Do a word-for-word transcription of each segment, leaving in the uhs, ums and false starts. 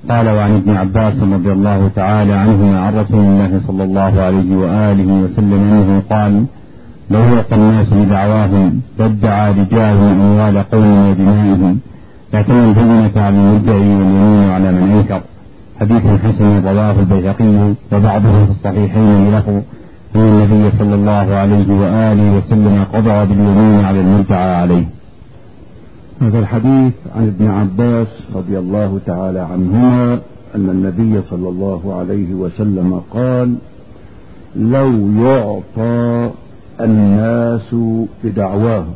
قال: وعن ابن عباس رضي الله تعالى عنهما عن رسول الله صلى الله عليه وآله وسلم أنه قال: لو يعطى الناس بدعواهم لادعى رجال أموال قوم ودمائهم، لكن البينة على المدعي واليمين على من أنكر. حديث حسن رواه البيهقي وبعضه في الصحيحين له أن النبي صلى الله عليه وآله وسلم قضى باليمين على المدعى عليه. هذا الحديث عن ابن عباس رضي الله تعالى عنهما أن النبي صلى الله عليه وسلم قال: لو يعطى الناس بدعواهم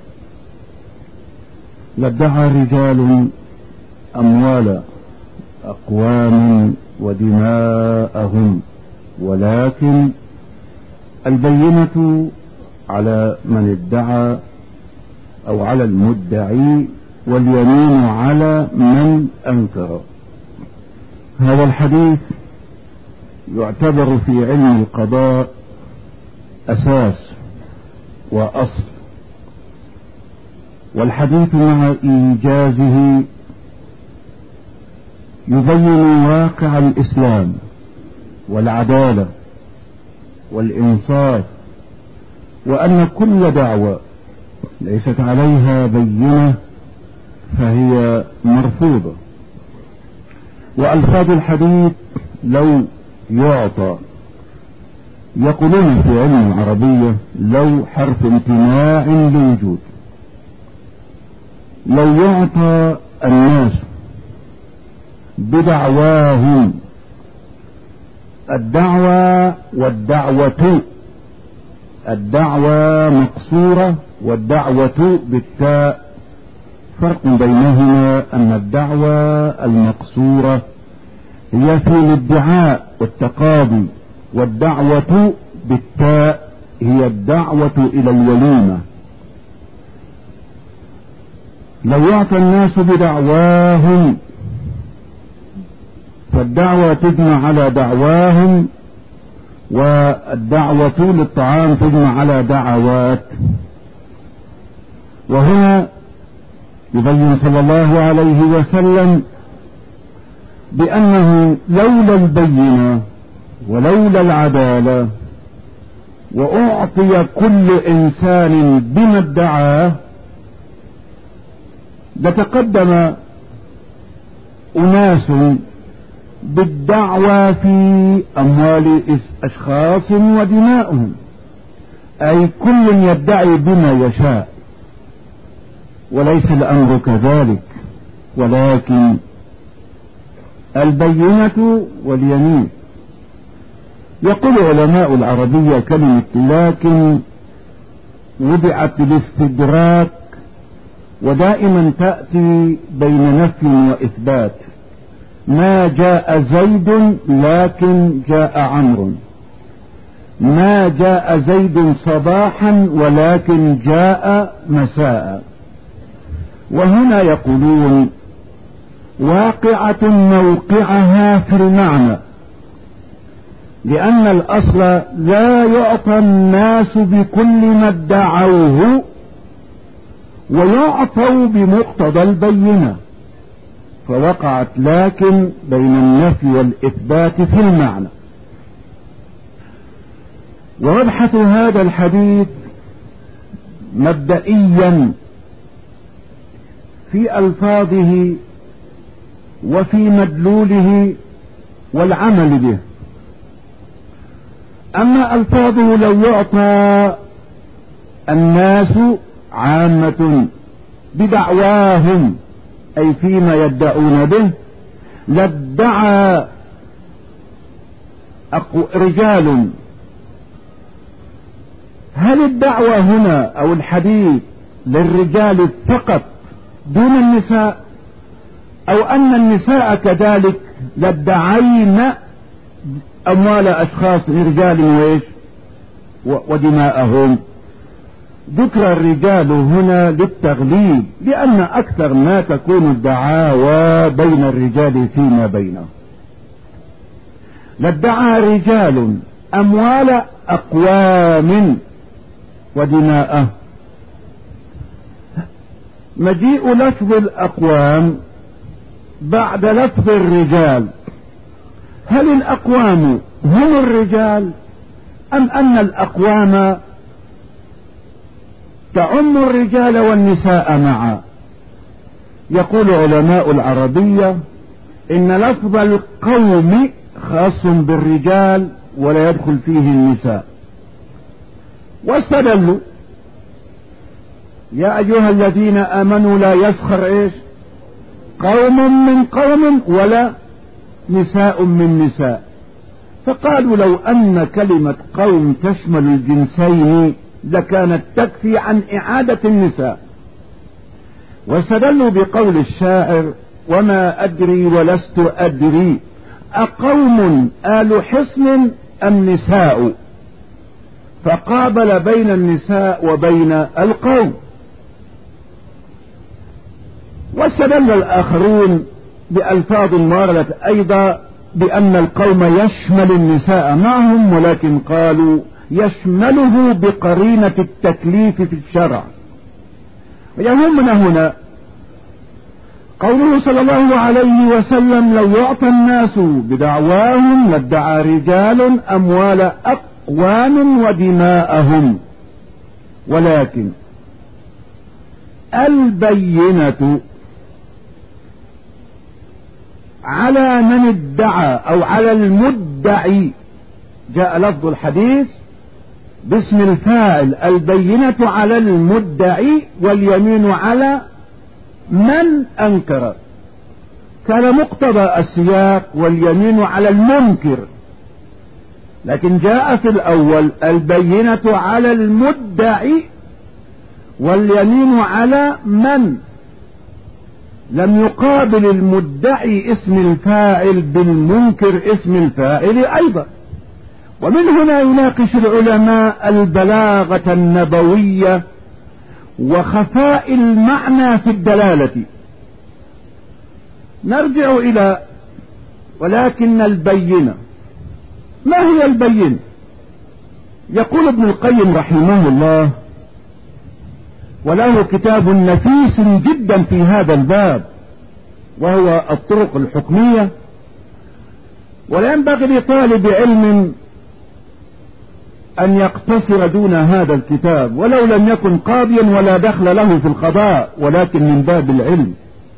لادعى رجال أموال أقوام ودماءهم، ولكن البينة على من ادعى أو على المدعي واليمين على من أنكر. هذا الحديث يعتبر في علم القضاء أساس وأصل، والحديث مع إيجازه يبين واقع الإسلام والعدالة والإنصاف، وأن كل دعوة ليست عليها بينة فهي مرفوضة. وألفاظ الحديث لو يعطى يقولون في علم العربية لو حرف امتناع لوجود. لو يعطى الناس بدعواهم، الدعوة والدعوة، الدعوة مقصورة والدعوة بالتاء، فرق بينهما أن الدعوة المقصورة هي في الادعاء والتقاضي، والدعوة بالتاء هي الدعوة إلى الوليمة. لو يعطى الناس بدعواهم، فالدعوة تجمع على دعواهم، والدعوة للطعام تجمع على دعوات. وهنا يبين صلى الله عليه وسلم بأنه لولا البينة ولولا العدالة وأعطي كل إنسان بما ادعاه لتقدم أناس بالدعوى في أموال أشخاص ودمائهم، أي كل يدعي بما يشاء، وليس الأمر كذلك، ولكن البينة واليمين. يقول علماء العربية كلمة لكن وضعت للاستدراك، ودائما تأتي بين نفي وإثبات. ما جاء زيد لكن جاء عمرو، ما جاء زيد صباحا ولكن جاء مساء. وهنا يقولون واقعة موقعها في المعنى، لأن الأصل لا يعطى الناس بكل ما ادعوه ويعطوا بمقتضى البينة، فوقعت لكن بين النفي والإثبات في المعنى. ومبحث هذا الحديث مبدئيا في ألفاظه وفي مدلوله والعمل به. أما ألفاظه لو يعطى الناس عامة بدعواهم، أي فيما يدعون به، لادعى رجال. هل الدعوة هنا أو الحديث للرجال فقط دون النساء، أو أن النساء كذلك لادعين أموال أشخاص رجال وإيش ودماءهم؟ ذكر الرجال هنا للتغليب، لأن أكثر ما تكون الدعاوى بين الرجال فيما بينهم. لادعى رجال أموال أقوام ودماءه. مجيء لفظ الأقوام بعد لفظ الرجال هل الأقوام هم الرجال أم أن الأقوام تعم الرجال والنساء معا؟ يقول علماء العربية إن لفظ القوم خاص بالرجال ولا يدخل فيه النساء، واستدلوا يا أيها الذين آمنوا لا يسخر إيش قوم من قوم ولا نساء من نساء، فقالوا لو أن كلمة قوم تشمل الجنسين لكانت تكفي عن إعادة النساء. واستدلوا بقول الشاعر وما أدري ولست أدري أقوم آل حصن أم نساء، فقابل بين النساء وبين القوم. واستدل الآخرون بألفاظ واردة أيضا بأن القوم يشمل النساء معهم، ولكن قالوا يشمله بقرينة التكليف في الشرع. ويهمنا هنا قوله صلى الله عليه وسلم لو يعطى الناس بدعواهم لادعى رجال أموال أقوام ودماءهم، ولكن البينة على من ادعى أو على المدعي. جاء لفظ الحديث باسم الفاعل البينة على المدعي واليمين على من أنكر، كان مقتضى السياق واليمين على المنكر، لكن جاء في الأول البينة على المدعي واليمين على من، لم يقابل المدعي اسم الفاعل بالمنكر اسم الفاعل أيضا. ومن هنا يناقش العلماء البلاغة النبوية وخفاء المعنى في الدلالة. نرجع إلى ولكن البينة، ما هي البينة؟ يقول ابن القيم رحمه الله وله كتاب نفيس جدا في هذا الباب وهو الطرق الحكمية، ولا ينبغي لطالب علم أن يقتصر دون هذا الكتاب ولو لم يكن قاضيا ولا دخل له في القضاء، ولكن من باب العلم.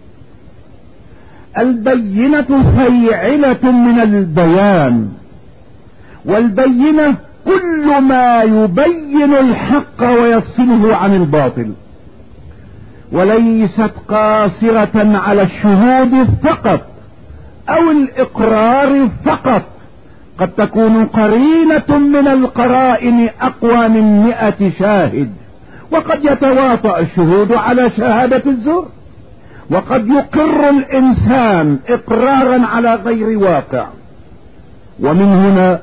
البينة فيعلة من البيان، والبينة كل ما يبين الحق ويفصله عن الباطل، وليست قاصرة على الشهود فقط أو الإقرار فقط، قد تكون قرينة من القرائن أقوى من مئة شاهد، وقد يتواطأ الشهود على شهادة الزور، وقد يقر الإنسان إقرارا على غير واقع. ومن هنا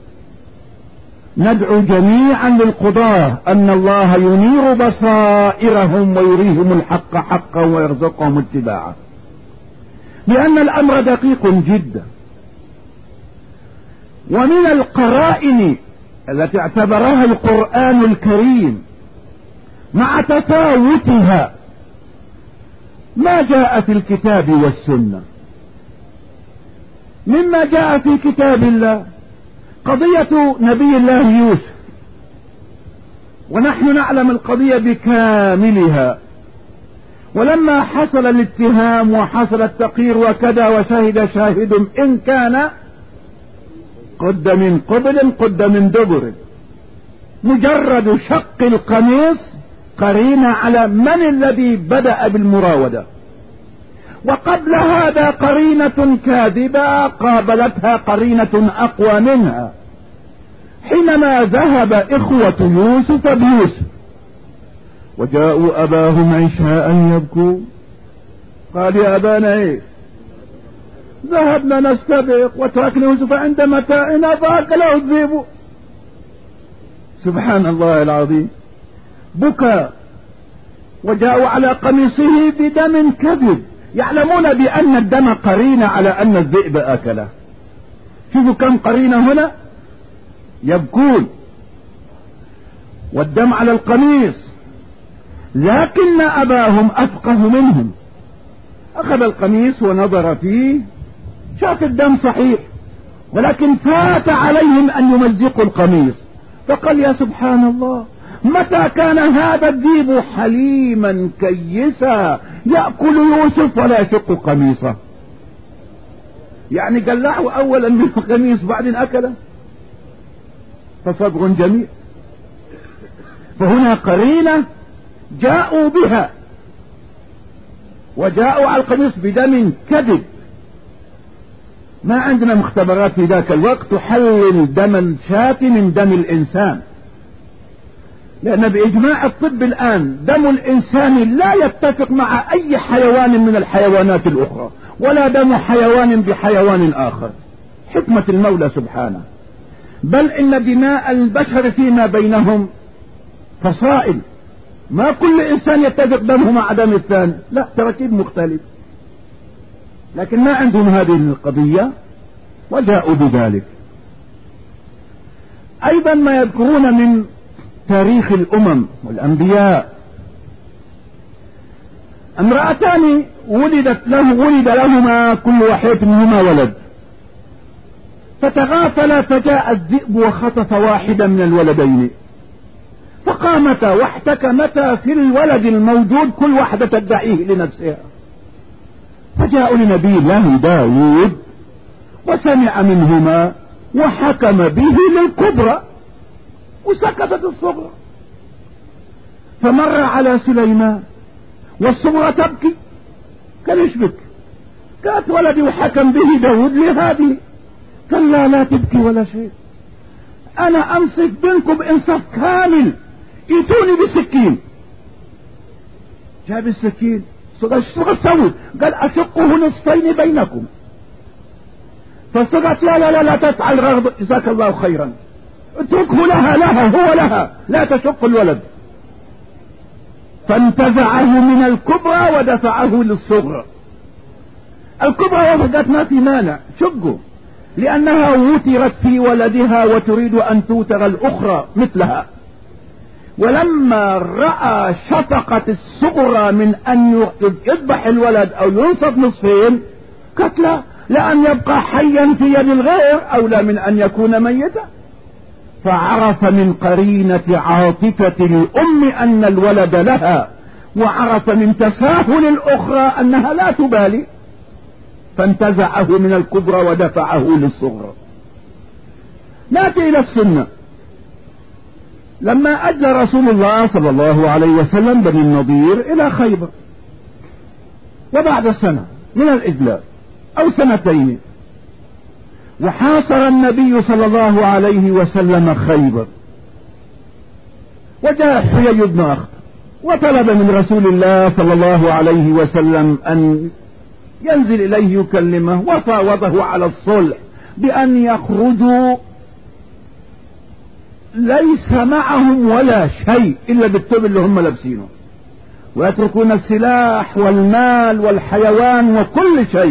ندعو جميعا للقضاة أن الله ينير بصائرهم ويريهم الحق حقا ويرزقهم اتباعه، لأن الأمر دقيق جدا. ومن القرائن التي اعتبرها القرآن الكريم مع تفاوتها ما جاء في الكتاب والسنة. مما جاء في كتاب الله قضية نبي الله يوسف، ونحن نعلم القضية بكاملها، ولما حصل الاتهام وحصل التقرير وكذا وشهد شاهد إن كان قد من قبل قد من دبر، مجرد شق القميص قرينة على من الذي بدأ بالمراودة، وقبل هذا قرينة كاذبة قابلتها قرينة أقوى منها حينما ذهب إخوة يوسف بيوسف وجاءوا أباهم عشاء يبكوا، قال يا أبانا إيه؟ ذهبنا نستبق وتركنا يوسف عند متاعنا فأكله الذئب. سبحان الله العظيم، بكى وجاءوا على قميصه بدم كذب، يعلمون بأن الدم قرينة على أن الذئب أكله. شوفوا كم قرينة هنا، يبكون والدم على القميص، لكن أباهم أفقه منهم، أخذ القميص ونظر فيه شاف الدم صحيح ولكن فات عليهم أن يمزقوا القميص، فقال يا سبحان الله، متى كان هذا الذئب حليما كيسا يأكل يوسف ولا يشق قميصه؟ يعني قلعه أولا من القميص بعدين أكله، فصبر جميل. فهنا قرينة جاءوا بها، وجاءوا على القميص بدم كذب. ما عندنا مختبرات في ذاك الوقت تحلل دم الشاة من دم الإنسان، لأن بإجماع الطب الآن دم الإنسان لا يتفق مع أي حيوان من الحيوانات الأخرى، ولا دم حيوان بحيوان آخر، حكمة المولى سبحانه. بل إن دماء البشر فيما بينهم فصائل، ما كل إنسان يتفق دمه مع دم الثاني، لا، تركيب مختلف. لكن ما عندهم هذه القضية وجاءوا بذلك. أيضا ما يذكرون من تاريخ الأمم والأنبياء، امرأتان ولدت له ولد لهما كل واحد منهما ولد، فتغافل فجاء الذئب وخطف واحدا من الولدين، فقامتا واحتكمتا في الولد الموجود، كل واحدة تدعيه لنفسها. فجاءوا لنبي الله داود وسمع منهما وحكم به للكبرى وسكتت الصغرى. فمر على سليمان والصغرى تبكي، قال ايش بك؟ قالت ولدي وحكم به داود لهذه. قال لا لا تبكي ولا شيء، انا امسك بينكم بانصاف كامل، ائتوني بسكين. جاب السكين، صغر سوي، قال اشقه نصفين بينكم. فصغت لا لا لا لا تفعل رغب، جزاك الله خيرا، اتركه لها لها هو لها، لا تشق الولد. فانتزعه من الكبرى ودفعه للصغرى. الكبرى وفقت ما في مانع، شقه، لأنها وترت في ولدها وتريد أن توتر الأخرى مثلها. ولما رأى شفقة الصغرى من أن يذبح الولد أو ينصف نصفين، قتل، لأن يبقى حيا في يد الغير أولى من أن يكون ميتا. فعرف من قرينة عاطفة الأم أن الولد لها، وعرف من تساهل الأخرى أنها لا تبالي، فانتزعه من الكبرى ودفعه للصغرى. نأتي إلى السنة. لما أجل رسول الله صلى الله عليه وسلم بني النضير إلى خيبر، وبعد سنة من الإجلاء أو سنتين، وحاصر النبي صلى الله عليه وسلم خيبر، وجاء حيي بن أخطب وطلب من رسول الله صلى الله عليه وسلم أن ينزل إليه يكلمه، وفاوضه على الصلح بأن يخرجوا ليس معهم ولا شيء إلا بالثوب اللي هم لابسينه، ويتركون السلاح والمال والحيوان وكل شيء.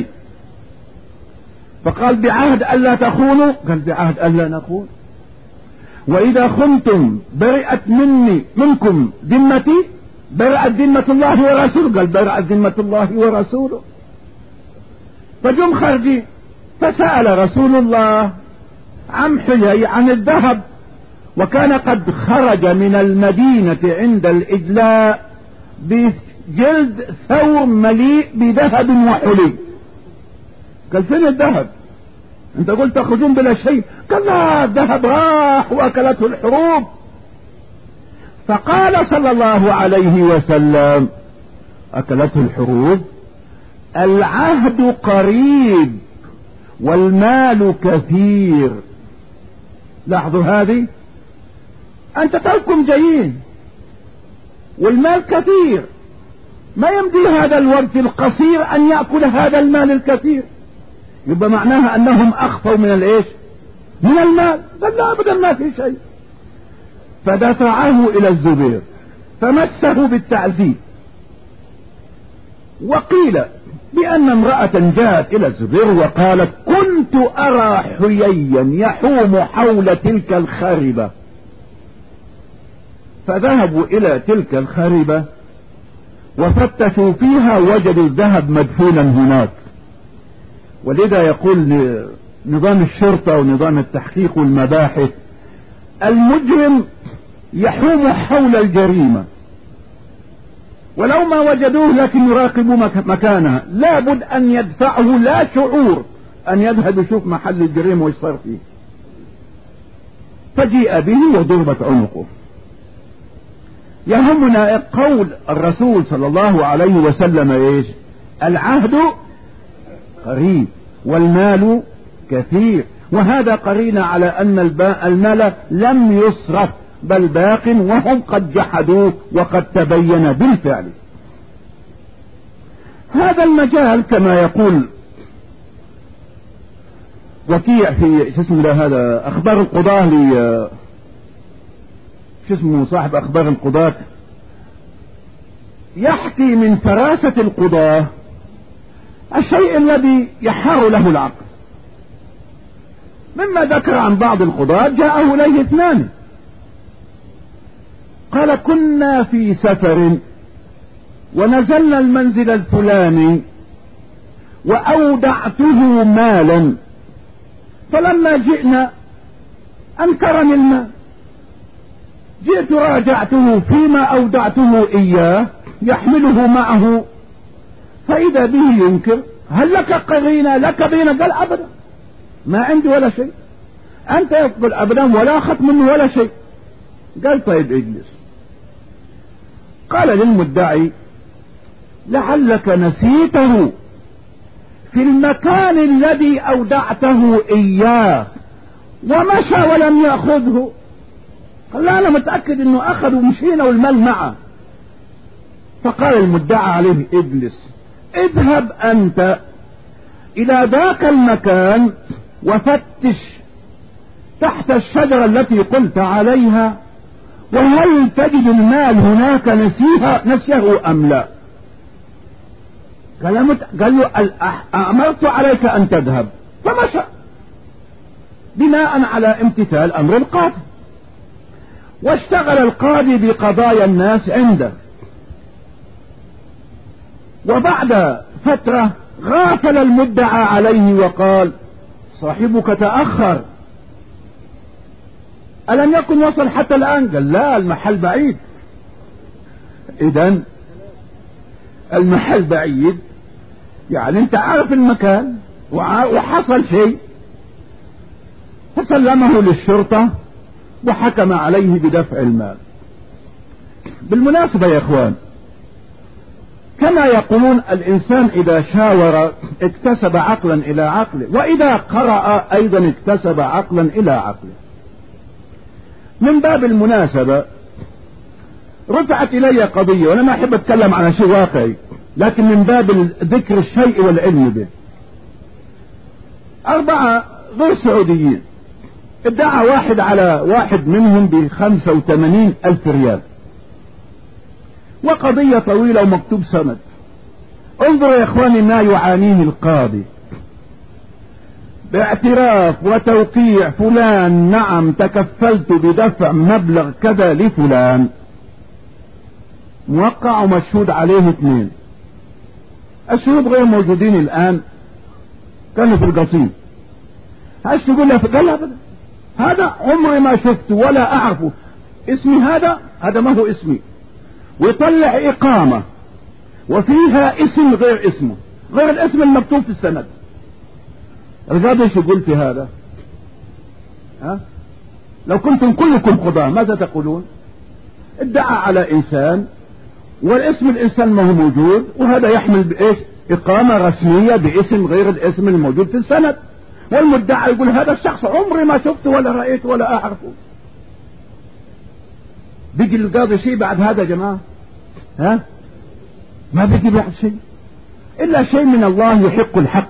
فقال بعهد ألا تخونوا، قال بعهد ألا نخون، وإذا خنتم برئت مني منكم ذمتي، برئت ذمة الله ورسوله، قال برئت ذمة الله ورسوله. فجم خرجي، فسأل رسول الله عن حيي عن الذهب، وكان قد خرج من المدينة عند الإجلاء بجلد ثور مليء بذهب وحلي. قال فين الذهب؟ انت قلت تخرجون بلا شيء. قال لا، الذهب راح واكلته الحروب. فقال صلى الله عليه وسلم اكلته الحروب؟ العهد قريب والمال كثير. لاحظوا هذه، انت توكم جايين والمال كثير، ما يمضي هذا الوقت القصير ان يأكل هذا المال الكثير، يبقى معناها انهم اخفوا من الايش؟ من المال. قال لا ابدا ما في شيء. فدفعه الى الزبير فمسه بالتعذيب. وقيل بان امرأة جاءت الى الزبير وقالت كنت ارى حييا يحوم حول تلك الخربة، فذهبوا الى تلك الخربة وفتشوا فيها وجدوا الذهب مدفونا هناك. ولذا يقول نظام الشرطة ونظام التحقيق والمباحث، المجرم يحوم حول الجريمة، ولو ما وجدوه لكن يراقبوا مكانها، لابد أن يدفعه لا شعور أن يذهب يشوف محل الجريمة ويش صار فيه. فجيء به وضربت عنقه. يهمنا قول الرسول صلى الله عليه وسلم ايش؟ العهد قريب والمال كثير، وهذا قرين على أن المال لم يصرف بل باق، وهم قد جحدوه وقد تبين بالفعل. هذا المجال كما يقول وكيع في اسمه ده هذا أخبار القضاة لي شو اسمه صاحب أخبار القضاة، يحكي من فراسة القضاة الشيء الذي يحار له العقل. مما ذكر عن بعض القضاة جاءه إليه اثنان قال كنا في سفر ونزلنا المنزل الفلاني وأودعته مالا، فلما جئنا أنكرني المال، جئت راجعته فيما أودعته إياه يحمله معه فإذا به ينكر. هل لك قرينة لك بينه؟ قال أبدا ما عندي ولا شيء. أنت يقول أبدا ولا أخذت منه ولا شيء. قال طيب اجلس. قال للمدعي لعلك نسيته في المكان الذي أودعته إياه ومشى ولم يأخذه. قال لا أنا متأكد أنه أخذ ومشينا والمال معه. فقال المدعى عليه اجلس، اذهب أنت إلى ذاك المكان وفتش تحت الشجرة التي قلت عليها وهل تجد المال هناك نسيها نسيه أم لا. قال له أمرت عليك أن تذهب، فمشى بناء على امتثال أمر القاضي. واشتغل القاضي بقضايا الناس عنده. وبعد فترة غافل المدعى عليه وقال صاحبك تأخر، ألم يكن وصل حتى الآن؟ قال لا المحل بعيد. إذن المحل بعيد يعني انت عارف المكان وحصل شيء، فسلمه للشرطة وحكم عليه بدفع المال. بالمناسبة يا اخوان، كما يقولون الانسان اذا شاور اكتسب عقلا الى عقله، واذا قرأ ايضا اكتسب عقلا الى عقله. من باب المناسبة رفعت الي قضية، وانا ما احب اتكلم عن شيء واقعي لكن من باب ذكر الشيء والعلم به. اربعة غير سعوديين ادعى واحد على واحد منهم بخمسة وثمانين الف ريال، وقضية طويلة ومكتوب سند. انظروا يا اخواني ما يعانيه القاضي، باعتراف وتوقيع فلان نعم تكفلت بدفع مبلغ كذا لفلان، موقع ومشهود عليه اثنين. الشهود غير موجودين الان، كانوا في القصيم. هاش تقول له قال ابدا هذا عمري ما شفته ولا اعرفه، اسمي هذا هذا ما هو اسمي، ويطلع اقامة وفيها اسم غير اسمه غير الاسم المكتوب في السند. القاضي ايش يقول في هذا؟ ها؟ لو كنتم كلكم قضاة ماذا تقولون؟ ادعى على انسان والاسم الانسان ما هو موجود، وهذا يحمل بايش؟ اقامة رسمية باسم غير الاسم الموجود في السند، والمدعى يقول هذا الشخص عمري ما شفته ولا رأيته ولا اعرفه. بيجي القاضي شيء بعد هذا يا جماعة؟ ها؟ ما بيجي بعد شيء الا شيء من الله يحق الحق.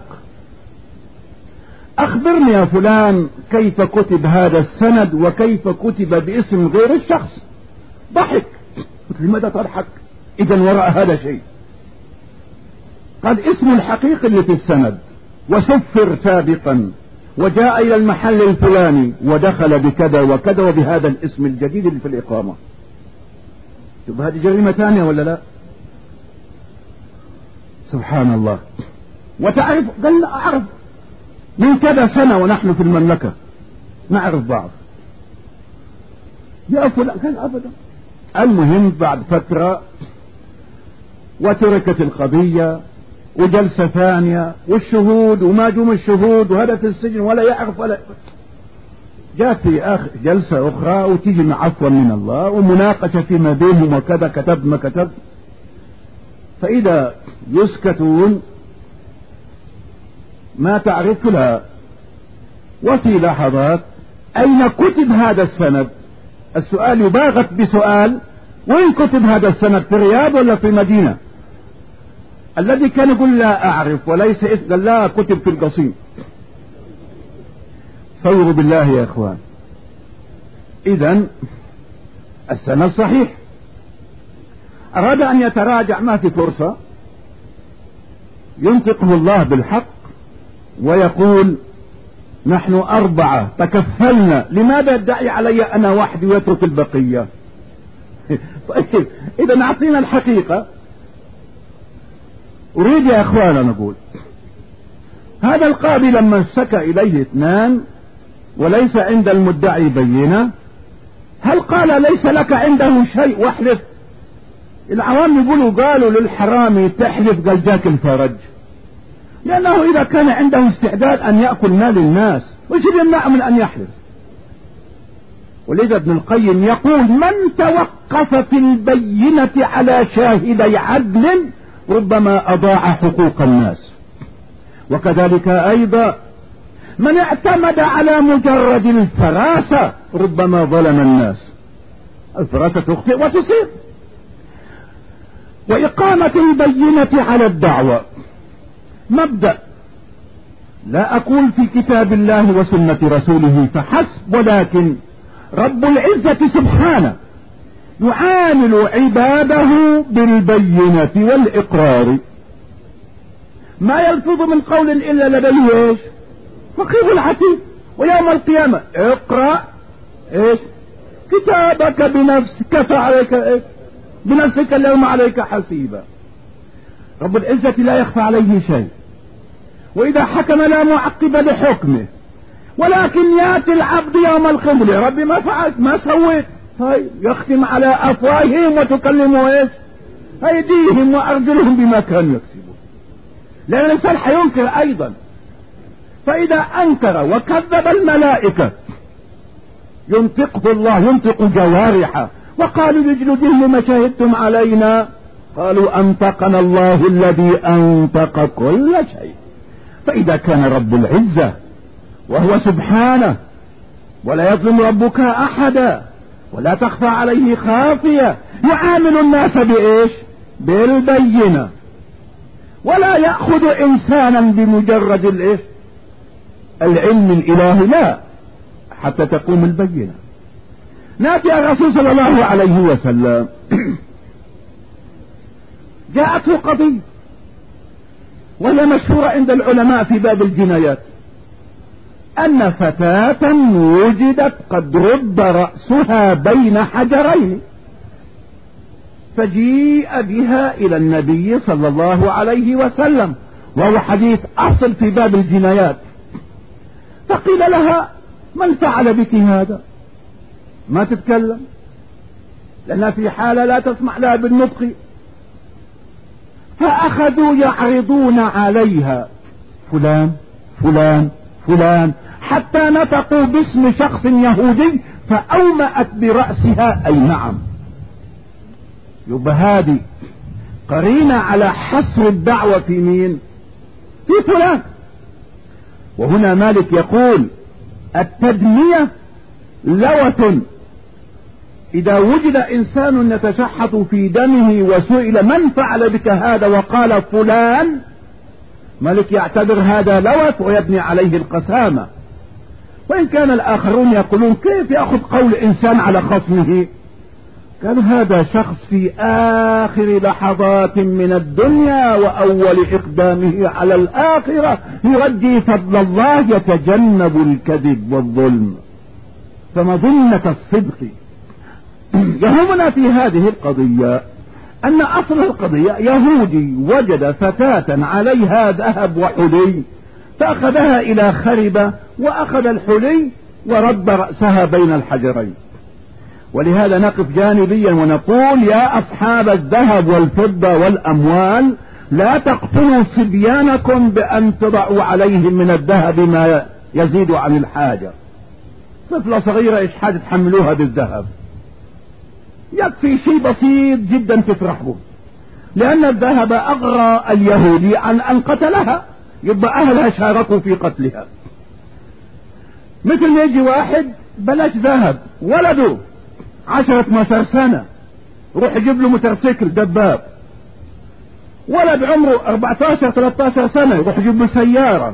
اخبرني يا فلان كيف كتب هذا السند وكيف كتب باسم غير الشخص. ضحك. قلت لماذا تضحك؟ اذا وراء هذا شيء. قال اسم الحقيقي اللي في السند وسفر سابقا وجاء الى المحل الفلاني ودخل بكذا وكذا وبهذا الاسم الجديد اللي في الاقامة. شوف هذه جريمة ثانية ولا لا؟ سبحان الله. وتعرف؟ قال لا اعرف. من كذا سنة ونحن في المملكة نعرف بعض. يا فلان كان أبدا. المهم بعد فترة وتركت القضية وجلسة ثانية والشهود وما جم الشهود وهذا في السجن ولا يعرف ولا جاءت في آخر جلسة أخرى وتيجي مع عفوا من الله ومناقشة فيما بينهم وكذا كتب ما كتب، فإذا يسكتون ما تعرف لها. وفي لحظات أين كتب هذا السند؟ السؤال يباغت بسؤال، وين كتب هذا السند؟ في الرياض ولا في مدينة؟ الذي كان يقول لا أعرف وليس اسم، قال لا كتب في القصيم. صوروا بالله يا إخوان. إذن السند صحيح. أراد أن يتراجع ما في فرصة، ينطقه الله بالحق ويقول نحن أربعة تكفلنا، لماذا يدعي علي أنا وحدي ويترك البقية؟ طيب إذا نعطينا الحقيقة. أريد يا أخوانا نقول هذا القاضي لما اشتكى إليه اثنان وليس عند المدعي بينة، هل قال ليس لك عنده شيء واحلف؟ العوام يقولوا قالوا للحرامي تحلف، قال جاك الفرج، لأنه إذا كان عنده استعداد أن يأكل مال الناس وش يمنع من أن يحلف؟ ولذا ابن القيم يقول من توقف في البينة على شاهدي عدل ربما أضاع حقوق الناس، وكذلك أيضا من اعتمد على مجرد الفراسة ربما ظلم الناس. الفراسة تخطئ وتصيب. وإقامة البينة على الدعوة مبدأ لا أقول في كتاب الله وسنة رسوله فحسب، ولكن رب العزة سبحانه يعامل عباده بالبينة والإقرار، ما يلفظ من قول إلا لديه إيش؟ رقيب العتيد. ويوم القيامة اقرأ إيش؟ كتابك بنفسك، كفى عليك إيش؟ بنفسك اليوم عليك حسيبا. رب العزة لا يخفى عليه شيء، وإذا حكم لا معقب لحكمه، ولكن ياتي العبد يوم القيامة يا ربي ما فعلت ما سويت، طيب يختم على أفواههم وتكلموا إيش؟ أيديهم وأرجلهم بما كانوا يكسبون، لأن الإنسان حينكر أيضا. فإذا أنكر وكذب الملائكة ينطقه الله، ينطق جوارحه، وقالوا لجلودهم لما شهدتم علينا؟ قالوا أنطقنا الله الذي أنطق كل شيء. فإذا كان رب العزة وهو سبحانه ولا يظلم ربك أحدا ولا تخفى عليه خافية، يعامل الناس بإيش؟ بالبينة، ولا يأخذ إنسانا بمجرد الإيش؟ العلم الإلهي، لا، حتى تقوم البينة. ناتي الرسول صلى الله عليه وسلم جاءته قضية وهي مشهورة عند العلماء في باب الجنايات، أن فتاة وجدت قد رد رأسها بين حجرين، فجيء بها إلى النبي صلى الله عليه وسلم، وهو حديث أصل في باب الجنايات. فقيل لها من فعل بك هذا؟ ما تتكلم لأنها في حالة لا تسمح لها بالنطق. فأخذوا يعرضون عليها فلان فلان فلان حتى نطقوا باسم شخص يهودي، فأومأت برأسها أي نعم. يبقى هذه قرينة على حصر الدعوة في مين؟ في فلان. وهنا مالك يقول التدمية لوة. إذا وجد إنسان يتشحط في دمه وسئل من فعل بك هذا وقال فلان، مالك يعتبر هذا لوث ويبني عليه القسامة. وإن كان الآخرون يقولون كيف يأخذ قول إنسان على خصمه؟ قال هذا شخص في آخر لحظات من الدنيا وأول إقدامه على الآخرة يرجي فضل الله، يتجنب الكذب والظلم، فمظنة الصدق. يهمنا في هذه القضية أن أصل القضية يهودي وجد فتاة عليها ذهب وحلي، فأخذها إلى خربة وأخذ الحلي ورد رأسها بين الحجرين. ولهذا نقف جانبيا ونقول يا أصحاب الذهب والفضة والأموال لا تقتلوا صبيانكم بأن تضعوا عليهم من الذهب ما يزيد عن الحاجة. طفلة صغيرة إيش حاجة تحملوها بالذهب؟ يكفي شيء بسيط جدا تفرح به، لأن الذهب أغرى اليهودي عن أن قتلها، يبقى أهلها شاركوا في قتلها. مثل ما يجي واحد بلاش ذهب، ولده عشرة عشر سنة روح يجيب له موتورسيكل دباب، ولد عمره أربعة عشر ثلاثة عشر سنة يروح يجيب له سيارة،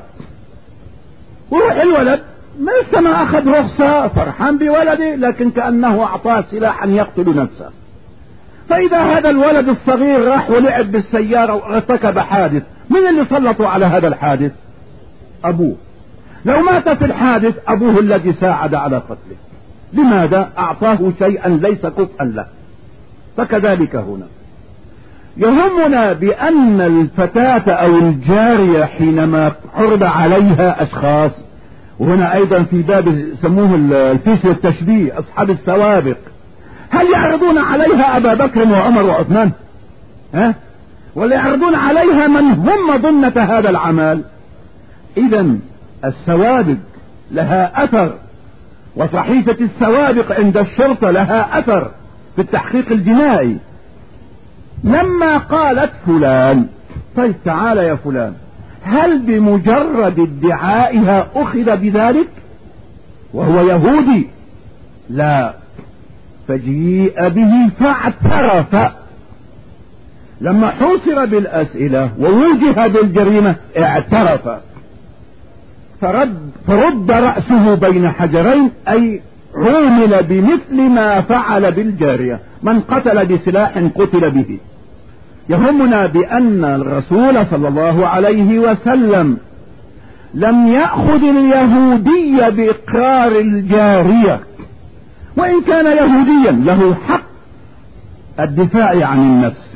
وروح الولد ما لسه ما أخذ رخصة فرحان بولده، لكن كأنه أعطاه سلاحا يقتل نفسه. فإذا هذا الولد الصغير راح ولعب بالسيارة وارتكب حادث، من اللي سلطوا على هذا الحادث؟ أبوه. لو مات في الحادث أبوه الذي ساعد على قتله. لماذا؟ أعطاه شيئا ليس كفءا له. فكذلك هنا يهمنا بأن الفتاة أو الجارية حينما عرض عليها أشخاص، وهنا أيضا في باب يسموه الفيش والتشبيه أصحاب السوابق، هل يعرضون عليها أبا بكر وعمر وعثمان؟ ها؟ ولا يعرضون عليها من هم ضمنة هذا العمل؟ إذن السوابق لها أثر، وصحيفة السوابق عند الشرطة لها أثر في التحقيق الجنائي. لما قالت فلان طيب تعال يا فلان، هل بمجرد ادعائها أخذ بذلك وهو يهودي؟ لا، فجيء به فاعترف. لما حوصر بالأسئلة ووجه بالجريمة اعترف، فرد, فرد رأسه بين حجرين، أي عومل بمثل ما فعل بالجارية. من قتل بسلاح قتل به. يهمنا بأن الرسول صلى الله عليه وسلم لم يأخذ اليهودية بإقرار الجارية، وإن كان يهوديا له حق الدفاع عن النفس،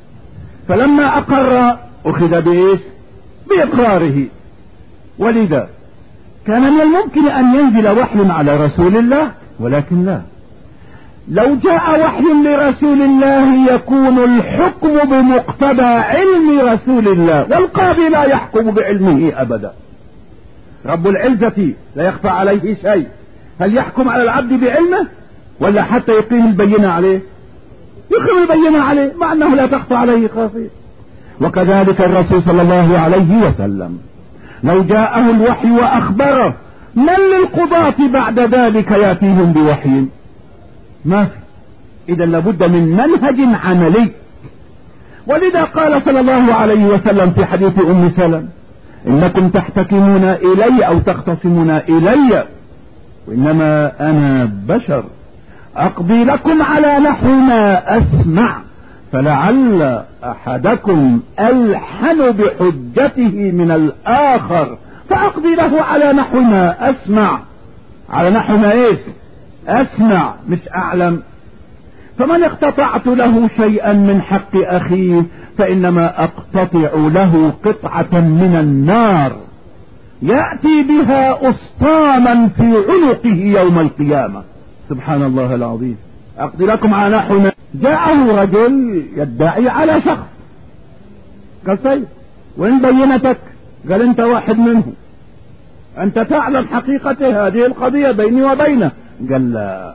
فلما أقر أخذ بإيش؟ بإقراره. ولذا كان من الممكن أن ينزل وحي على رسول الله، ولكن لا. لو جاء وحي لرسول الله يكون الحكم بمقتضى علم رسول الله، والقاضي لا يحكم بعلمه أبدا. رب العزة لا يخفى عليه شيء، هل يحكم على العبد بعلمه ولا حتى يقيم البينة عليه؟ يقيم البينة عليه مع أنه لا تخفى عليه خافية. وكذلك الرسول صلى الله عليه وسلم لو جاءه الوحي وأخبره، من للقضاة بعد ذلك يأتيهم بوحي؟ ما في. إذا لابد من منهج عملي. ولذا قال صلى الله عليه وسلم في حديث أم سلمة: إنكم تحتكمون إلي أو تختصمون إلي، وإنما أنا بشر أقضي لكم على نحو ما أسمع، فلعل أحدكم ألحن بحجته من الآخر فأقضي له على نحو ما أسمع. على نحو ما إيش؟ أسمع مش أعلم. فمن اقتطعت له شيئا من حق أخيه فإنما أقتطع له قطعة من النار يأتي بها أسطاما في عنقه يوم القيامة. سبحان الله العظيم. أقضي لكم على نحو ما. جاءه رجل يدعي على شخص، قال طيب وين بينتك؟ قال انت واحد منهم، انت تعلم حقيقة هذه القضية بيني وبينه. قال لا،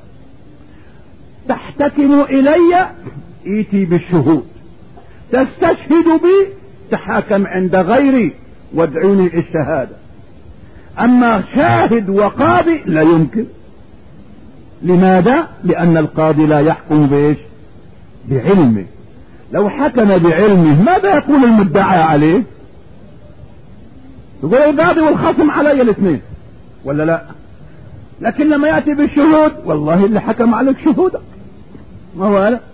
تحتكم الي ايتي بالشهود، تستشهد بي تحاكم عند غيري وادعوني الشهادة، اما شاهد وقاضي لا يمكن. لماذا؟ لان القاضي لا يحكم بايش؟ بعلمه. لو حكم بعلمه ماذا يقول المدعى عليه؟ يقول القاضي والخصم علي الاثنين ولا لا؟ لكن لما يأتي بالشهود والله اللي حكم عليك شهودك، ما هو لا.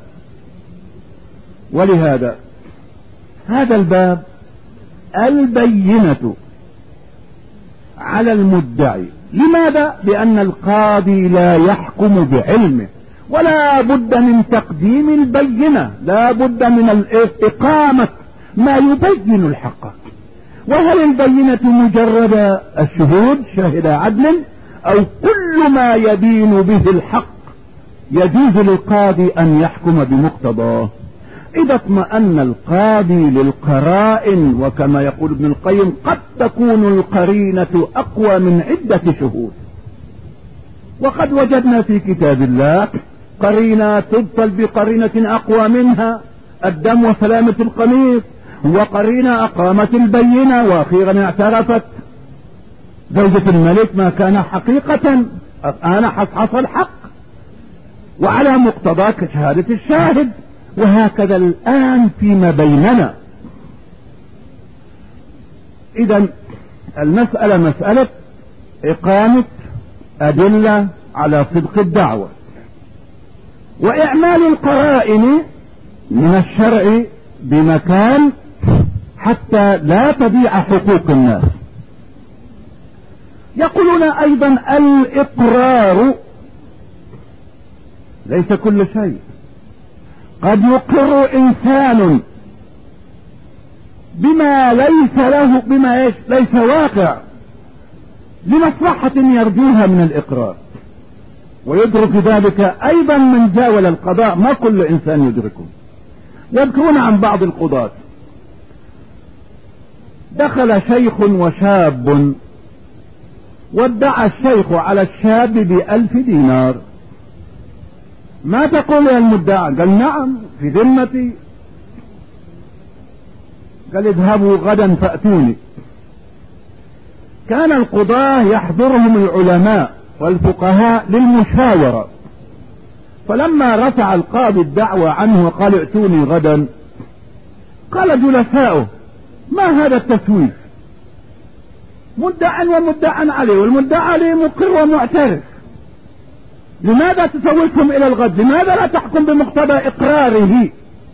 ولهذا هذا الباب البينة على المدعي. لماذا؟ لأن القاضي لا يحكم بعلمه، ولا بد من تقديم البينة، لا بد من إقامة ما يبين الحق. وهل البينة مجرد الشهود شاهد عدل او كل ما يبين به الحق يجوز للقاضي ان يحكم بمقتضاه؟ اذا اطمأن القاضي للقرائن، وكما يقول ابن القيم قد تكون القرينة اقوى من عدة شهود، وقد وجدنا في كتاب الله قرينة تبطل بقرينة اقوى منها، الدم وسلامة القميص، وقرينة اقامت البينة واخيرا اعترفت زوجة الملك ما كان حقيقة، انا حصحص الحق وعلى مقتضى شهادة الشاهد. وهكذا الآن فيما بيننا. إذا المسألة مسألة إقامة أدلة على صدق الدعوة، وإعمال القرائن من الشرع بمكان حتى لا تضيع حقوق الناس. يقولون أيضا الإقرار ليس كل شيء، قد يقر إنسان بما ليس له بما ليس واقع لمصلحة يرجوها من الإقرار، ويدرك ذلك أيضا من جاول القضاء، ما كل إنسان يدركه. يذكرون عن بعض القضاة دخل شيخ وشاب وادعى الشيخ على الشاب بألف دينار، ما تقول يا المدعى؟ قال نعم في ذمتي. قال اذهبوا غدا فأتوني. كان القضاة يحضرهم العلماء والفقهاء للمشاورة، فلما رفع القاضي الدعوى عنه وقال ائتوني غدا، قال جلساؤه ما هذا التسويف؟ مدعى ومدعى عليه، والمدعى عليه مقر ومعترف، لماذا تسوفهم الى الغد؟ لماذا لا تحكم بمقتضى اقراره؟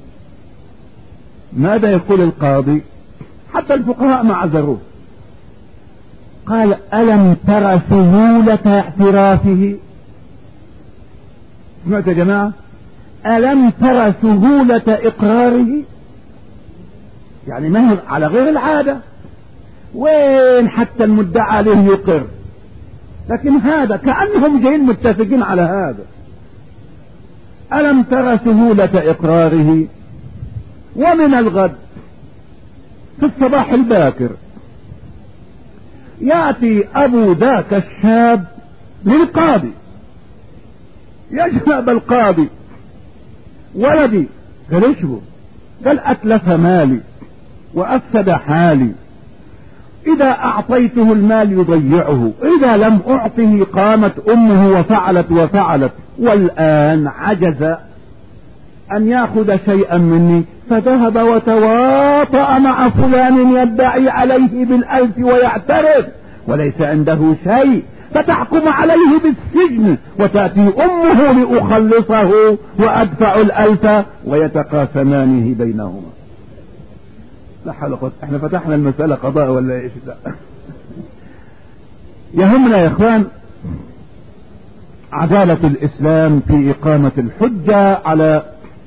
ماذا يقول القاضي؟ حتى الفقهاء ما عذروه، قال ألم ترى سهولة اعترافه؟ سمعت يا جماعة؟ ألم ترى سهولة اقراره؟ يعني ما هي على غير العادة، وين حتى المدعى عليه يقر، لكن هذا كأنهم جايين متفقين على هذا. ألم ترى سهولة إقراره؟ ومن الغد في الصباح الباكر يأتي أبو ذاك الشاب للقاضي، يجنب القاضي ولدي. قال ايش هو؟ قال أتلف مالي وأفسد حالي، إذا أعطيته المال يضيعه، إذا لم أعطه قامت أمه وفعلت وفعلت، والآن عجز أن يأخذ شيئا مني، فذهب وتواطأ مع فلان يدعي عليه بالألف ويعترف وليس عنده شيء، فتحكم عليه بالسجن، وتأتي أمه لأخلصه وأدفع الألف ويتقاسمانه بينهما. لا حلقة، احنا فتحنا المسألة قضاء ولا ايش؟ لا. يهمنا يا اخوان عدالة الاسلام في اقامة الحجة على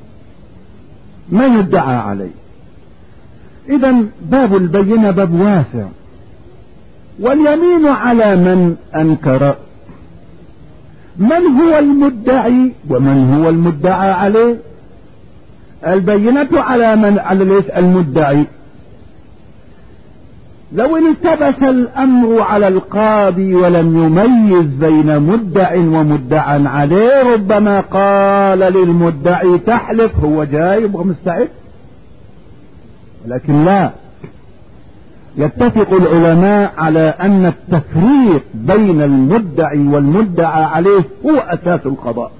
من يدعى عليه. اذا باب البينة باب واسع، واليمين على من انكر. من هو المدعي ومن هو المدعى عليه؟ البينة على من؟ على ليش؟ المدعي. لو التبس الامر على القاضي ولم يميز بين مدع ومدعى عليه، ربما قال للمدعي تحلف، هو جايب ومستعد، ولكن لا. يتفق العلماء على ان التفريق بين المدعي والمدعى عليه هو اساس القضاء،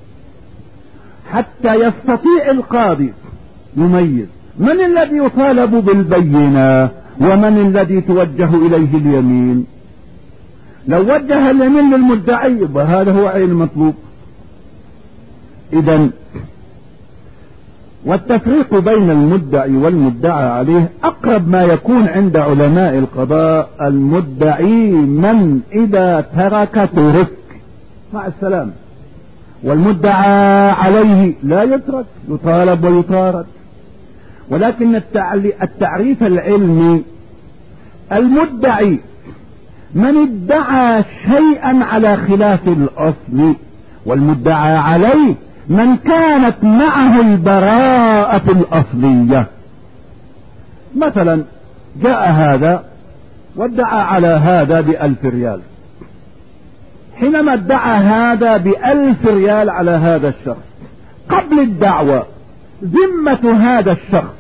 حتى يستطيع القاضي يميز من الذي يطالب بالبينة ومن الذي توجه إليه اليمين. لو وجه اليمين للمدعي فهذا هو عين المطلوب. إذن والتفريق بين المدعي والمدعى عليه أقرب ما يكون عند علماء القضاء. المدعي من إذا ترك ترك مع السلام، والمدعى عليه لا يترك، يطالب ويطارد. ولكن التعريف العلمي المدعي من ادعى شيئا على خلاف الأصل، والمدعى عليه من كانت معه البراءة الأصلية. مثلا جاء هذا وادعى على هذا بألف ريال، حينما ادعى هذا بألف ريال على هذا الشخص، قبل الدعوة ذمة هذا الشخص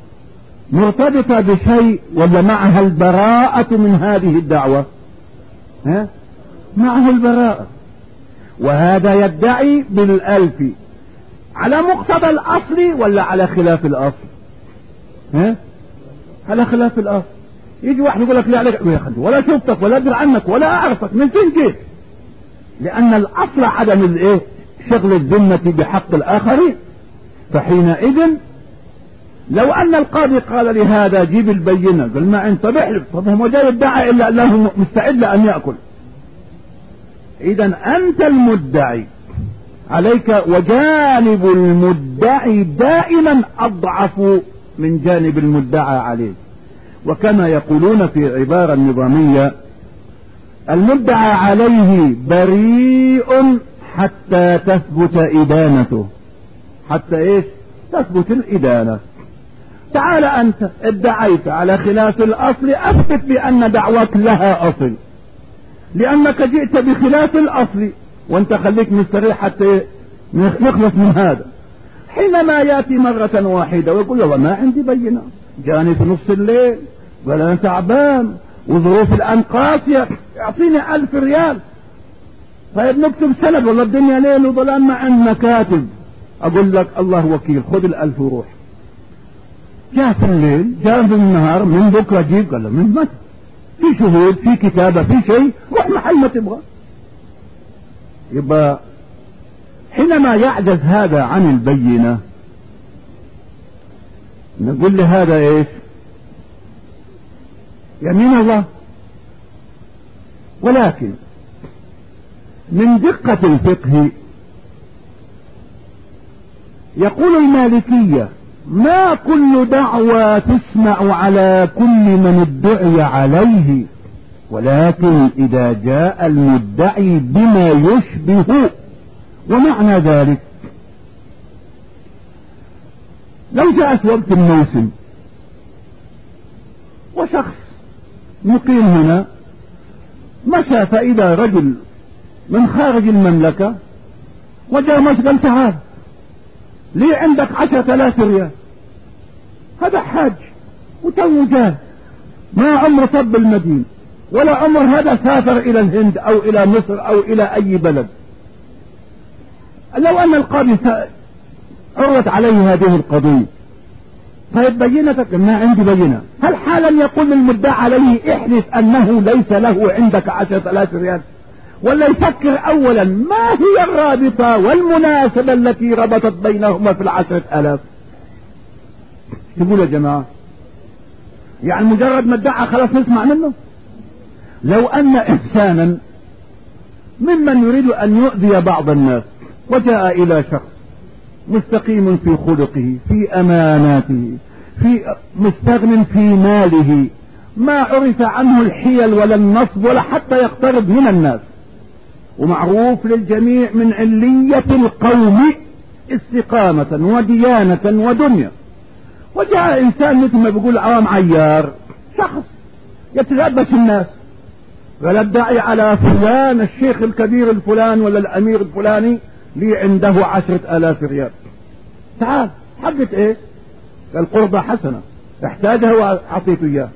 مرتبطة بشيء ولا معها البراءة من هذه الدعوة؟ ها؟ معه البراءة. وهذا يدعي بالألف على مقتضى الأصل ولا على خلاف الأصل؟ ها؟ على خلاف الأصل. يجي واحد يقول لك لا عليك يا أخي ولا شفتك ولا أدري عنك ولا أعرفك، من فين جيت؟ لأن الأصل عدم الإيه؟ شغل الذمة بحق الآخرين. فحينئذ لو أن القاضي قال لهذا جيب البينة، قال ما أنت بحلف، طب هو جاي يدعي إلا أنه مستعد لأن يأكل. إذا أنت المدعي عليك، وجانب المدعي دائما أضعف من جانب المدعى عليه. وكما يقولون في عبارة نظامية: المدعى عليه بريء حتى تثبت إدانته. حتى إيش؟ تثبت الإدانة. تعال أنت ادعيت على خلاف الأصل، أثبت بأن دعوك لها أصل، لأنك جئت بخلاف الأصل، وانت خليك مستريح حتى نخلص من هذا. حينما يأتي مرة واحدة ويقول والله ما عندي بينة، جاني في نص الليل ولا أنا تعبان وظروف الآن قاسية، اعطيني ألف ريال. طيب نكتب سند، والله الدنيا ليل وظلام ما عندنا كاتب. أقول لك الله وكيل، خذ الألف وروح. جاء في الليل، جاء في النهار، من بكرة جيب، قال له من متى؟ في شهود، في كتابة، في شيء، روح محل ما تبغى. يبقى حينما يعجز هذا عن البينة نقول لهذا ايش؟ يمين الله. ولكن من دقة الفقه يقول المالكية: ما كل دعوى تسمع على كل من ادعي عليه، ولكن إذا جاء المدعي بما يشبه. ومعنى ذلك لو جاءت وقت الموسم وشخص مقيم هنا مشى فإذا رجل من خارج المملكة وجاء مشغل، تعال ليه عندك عشرة آلاف ريال؟ هذا حاج وتو جاء، ما عمر طب المدينة ولا عمر هذا سافر إلى الهند أو إلى مصر أو إلى أي بلد. لو أن القاضي عرضت عليه هذه القضية، طيب بينتك؟ ما عندي بينة. هل حالا يقول المدعى عليه احلف أنه ليس له عندك عشرة آلاف ريال؟ ولا يفكر أولا ما هي الرابطة والمناسبة التي ربطت بينهما في العشرة آلاف؟ تقول يا جماعة يعني مجرد ما ادعى خلاص نسمع منه؟ لو أن إنسانا ممن يريد أن يؤذي بعض الناس وجاء إلى شخص مستقيم في خلقه، في أماناته، في مستغن في ماله، ما عرف عنه الحيل ولا النصب ولا حتى يقترب من الناس، ومعروف للجميع من علية القوم استقامة وديانة ودنيا، وجاء إنسان مثل ما بيقول عوام عيار، شخص يتلبس الناس، ولا ادعي على فلان الشيخ الكبير الفلان ولا الأمير الفلاني لي عنده عشرة آلاف ريال. تعال حقت ايه؟ القربة حسنة احتاجها وأعطيته إياه،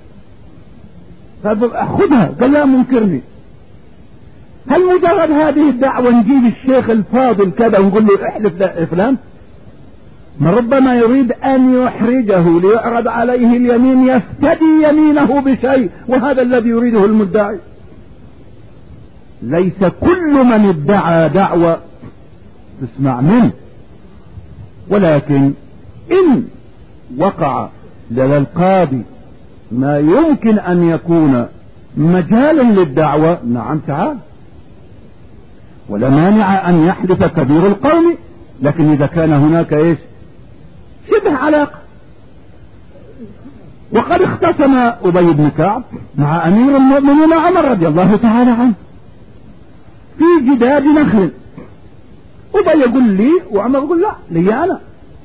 فأخذها. قال لا منكرني. هل مجرد هذه الدعوة نجيب الشيخ الفاضل كذا ونقول له احلف فلان؟ ما ربما يريد أن يحرجه ليعرض عليه اليمين يفتدي يمينه بشيء، وهذا الذي يريده المدعي. ليس كل من ادعى دعوة تسمع منه، ولكن إن وقع لدى القاضي ما يمكن أن يكون مجالا للدعوة، نعم تعال، ولا مانع أن يحدث كبير القوم، لكن إذا كان هناك إيش؟ شبه علاقة. وقد اختصم أبي بن كعب مع أمير المؤمنين عمر رضي الله تعالى عنه في جداد نخل. أبي يقول لي وعمر يقول لا لي أنا.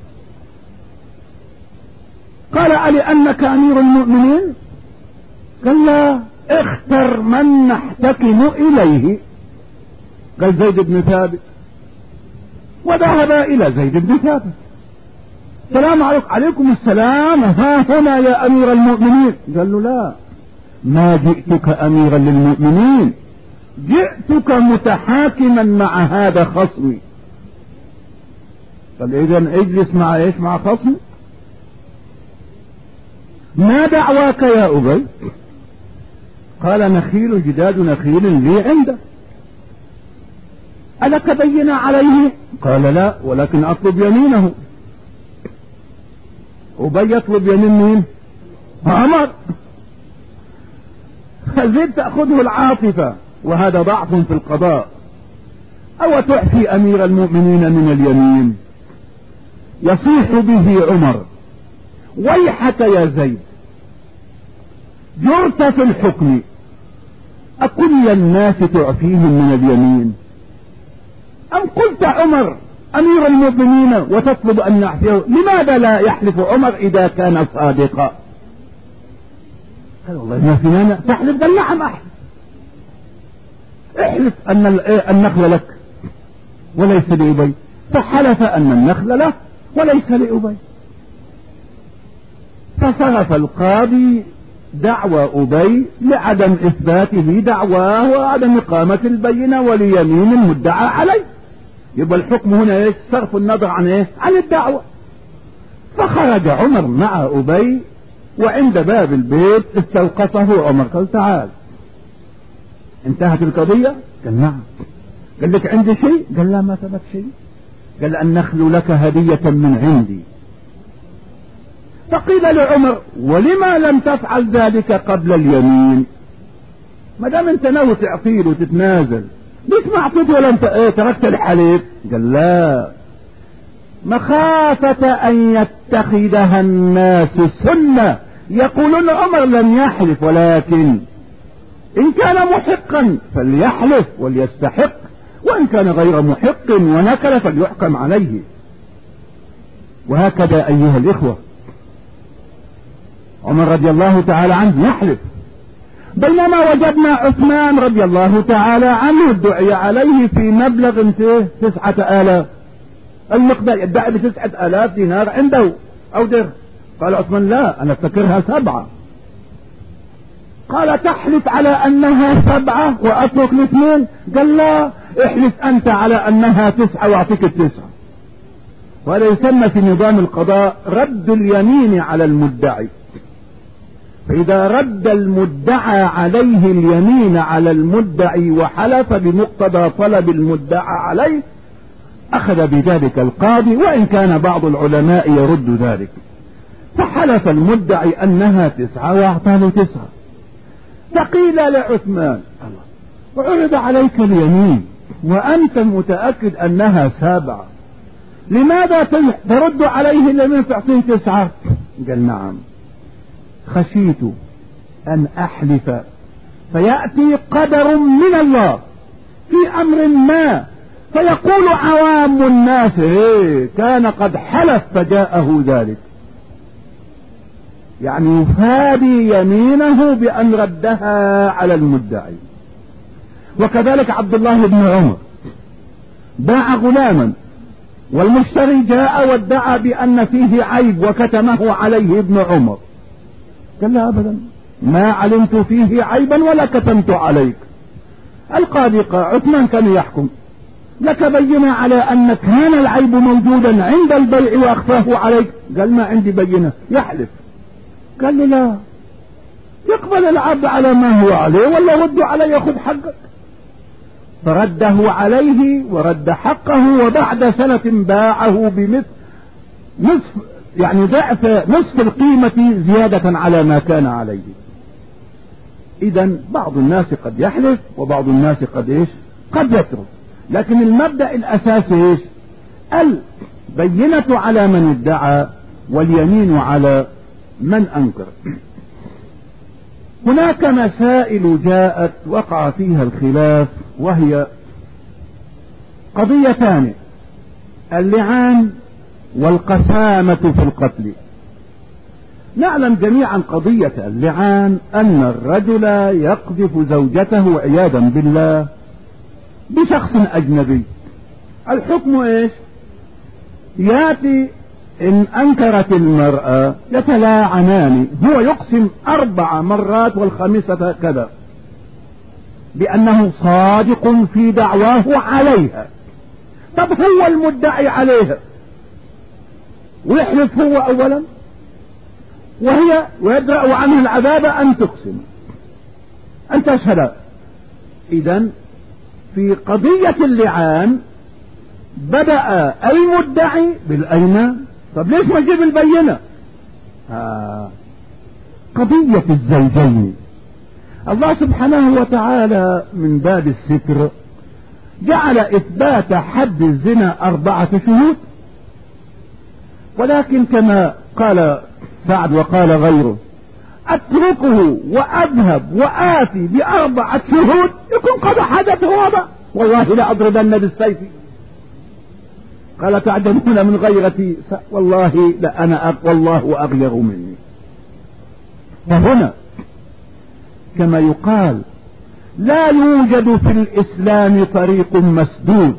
قال علي أنك أمير المؤمنين؟ قال لا، اختر من نحتكم إليه. قال زيد بن ثابت. وذهب إلى زيد بن ثابت. السلام عليكم. عليكم السلام، ها هنا يا أمير المؤمنين. قال له لا، ما جئتك أميرا للمؤمنين، جئتك متحاكما مع هذا خصمي. قال إذن اجلس مع ايش؟ مع خصمي. ما دعواك يا أبي؟ قال نخيل جداد نخيل لي عنده، ألك بينا عليه؟ قال لا، ولكن أطلب يمينه. أبي يطلب يمين مين؟ عمر. فزيد تأخذه العاطفة، وهذا ضعف في القضاء. أو تعفي أمير المؤمنين من اليمين؟ يصيح به عمر ويحك يا زيد، جرت في الحكم، أكل الناس تعفيهم من اليمين؟ أم قلت عمر أمير المؤمنين وتطلب أن نعفيه؟ لماذا لا يحلف عمر إذا كان صادقا؟ قال والله ما فينا تحلف. قال نعم أحلف، احلف أن النخل لك وليس لأبي. فحلف أن النخل له وليس لأبي. فصرف القاضي دعوى أبي لعدم إثباته دعواه وعدم إقامة البينة وليمين المدعى عليه. يبقى الحكم هنا ايش؟ صرف النظر عن ايش؟ عن الدعوة. فخرج عمر مع أبي، وعند باب البيت استوقفه عمر. قال تعال، انتهت القضية؟ قال نعم. قال لك عندي شيء؟ قال لا ما ثبت شيء. قال النخل لك هدية من عندي. فقيل لعمر ولما لم تفعل ذلك قبل اليمين؟ ما دام انت ناوي تعطيل وتتنازل، ليش ما اعطيته ولا انت ايه تركت الحليف؟ قال لا، مخافة ان يتخذها الناس سنة، يقولون عمر لم يحلف، ولكن ان كان محقا فليحلف وليستحق، وان كان غير محق ونكل فليحكم عليه. وهكذا ايها الاخوة عمر رضي الله تعالى عنه يحلف، بينما وجدنا عثمان رضي الله تعالى عنه ادعي عليه في مبلغ فيه تسعة آلاف، المقدار يدعي بتسعة آلاف دينار عنده أو درهم. قال عثمان لا، أنا افتكرها سبعة. قال تحلف على أنها سبعة وأترك الاثنين؟ قال لا، احلف أنت على أنها تسعة وأعطيك التسعة. وهذا يسمى في نظام القضاء رد اليمين على المدعي. فإذا رد المدعى عليه اليمين على المدعي وحلف بمقتضى طلب المدعى عليه، أخذ بذلك القاضي، وإن كان بعض العلماء يرد ذلك. فحلف المدعي أنها تسعة وأعطاه له تسعة. فقيل لعثمان وعرض عليك اليمين وأنت متأكد أنها سبعة، لماذا ترد عليه اليمين تعطيه تسعة؟ قال نعم، خشيت أن أحلف فيأتي قدر من الله في أمر ما، فيقول عوام الناس إيه كان قد حلف فجاءه ذلك، يعني يفادي يمينه بأن ردها على المدعي. وكذلك عبد الله بن عمر باع غلاما، والمشتري جاء وادعى بأن فيه عيب وكتمه عليه ابن عمر. قال لا أبدا، ما علمت فيه عيبا ولا كتمت عليك. القاضي قال عثمان كان يحكم لك بينة على أن كان العيب موجودا عند البيع وأخفاه عليك؟ قال ما عندي بينة. يحلف. قال له لا، يقبل العبد على ما هو عليه ولا رد عليه يأخذ حقك. فرده عليه ورد حقه، وبعد سنة باعه بمثل نصف، يعني ضعف نصف القيمة زيادة على ما كان عليه. إذا بعض الناس قد يحلف وبعض الناس قد إيش؟ قد يترك. لكن المبدأ الأساسي إيش؟ البينة على من ادعى واليمين على من أنكر. هناك مسائل جاءت وقع فيها الخلاف، وهي قضيتان: اللعان والقسامة في القتل. نعلم جميعا قضية اللعان أن الرجل يقذف زوجته عياذا بالله بشخص أجنبي. الحكم إيش؟ يأتي إن أنكرت المرأة يتلاعنان، هو يقسم أربع مرات والخامسة كذا بأنه صادق في دعواه عليها. طب هو المدعي عليها ويحلف هو أولا، وهي ويدرأ عنه العذاب أن تقسم أن تشهد. إذن في قضية اللعان بدأ المدعي بالأيمان. طب ليش ما نجيب البينة؟ آه. قضية الزوجين، الله سبحانه وتعالى من باب الستر جعل إثبات حد الزنا أربعة شهود، ولكن كما قال سعد وقال غيره: أتركه وأذهب وآتي بأربعة شهود يكون قد حدث وضع، والله لأضربن بالسيف. قال: تعجبون من غيرتي؟ والله لأنا أق والله أغير مني. فهنا كما يقال: لا يوجد في الإسلام طريق مسدود.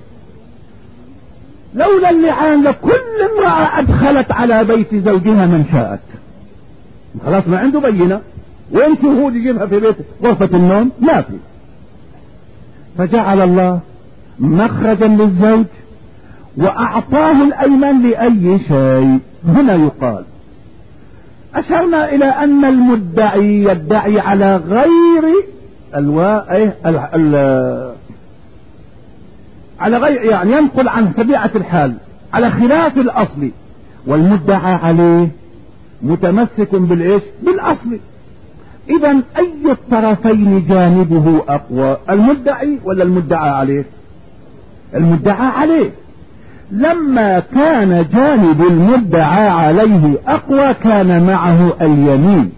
لولا اللعان لكل امرأة أدخلت على بيت زوجها من شاءت. خلاص ما عنده بينة، وين شهود يجيبها في بيت غرفة النوم؟ ما في. فجعل الله مخرجا للزوج وأعطاه الأيمان لأي شيء. هنا يقال: أشرنا إلى أن المدعي يدعي على غير الوا... ال... ال... على غير يعني ينقل عن طبيعة الحال على خلاف الأصل، والمدعى عليه متمسك بالإيش؟ بالأصل. إذن أي الطرفين جانبه أقوى، المدعي ولا المدعى عليه؟ المدعى عليه. لما كان جانب المدعى عليه أقوى كان معه اليمين.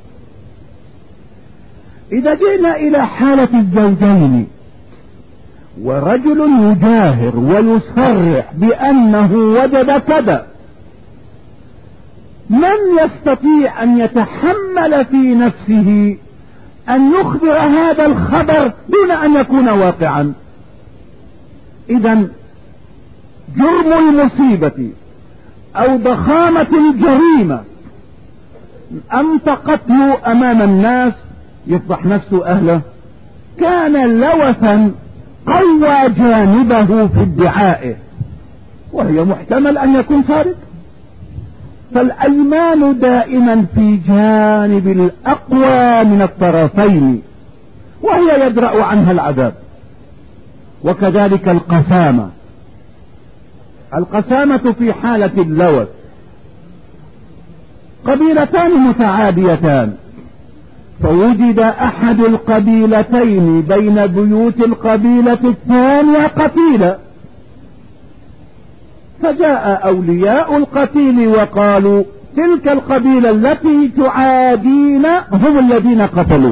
إذا جئنا إلى حالة الزوجين ورجل يجاهر ويصرح بأنه وجد كذا، من يستطيع أن يتحمل في نفسه أن يخبر هذا الخبر دون أن يكون واقعا؟ إذن جرم المصيبة أو ضخامة الجريمة أنت قتله أمام الناس يفضح نفسه أهله، كان لوثا قوى جانبه في ادعائه، وهي محتمل أن يكون صادق. فالأيمان دائما في جانب الأقوى من الطرفين، وهي يدرأ عنها العذاب. وكذلك القسامة. القسامة في حالة اللوث، قبيلتان متعاديتان، فوجد أحد القبيلتين بين بيوت القبيلة الثانية قتيلا، فجاء أولياء القتيل وقالوا: تلك القبيلة التي تعادينا هم الذين قتلوا.